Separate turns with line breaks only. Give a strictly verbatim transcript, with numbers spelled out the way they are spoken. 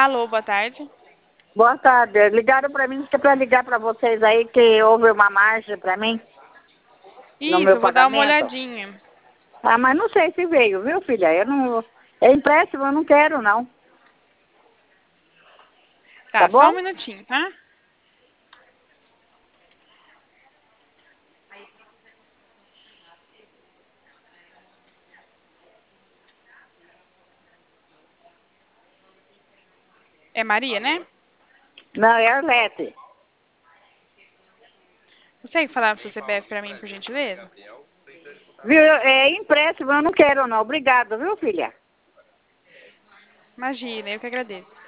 Alô, boa tarde.
Boa tarde. Ligaram para mim, que é para ligar para vocês aí que houve uma margem para mim no
Isso,
meu
eu vou dar uma
pagamento.
olhadinha.
Ah, mas não sei se veio, viu, filha? Eu não. É empréstimo, eu não quero, não. Tá
Tá, só um
bom?
minutinho, tá? É Maria, né?
Não, é Arlete.
Consegue falar o seu C P F pra mim, por gentileza?
Viu? É empréstimo, eu não quero, não. Obrigado, viu, filha?
Imagina, eu que agradeço.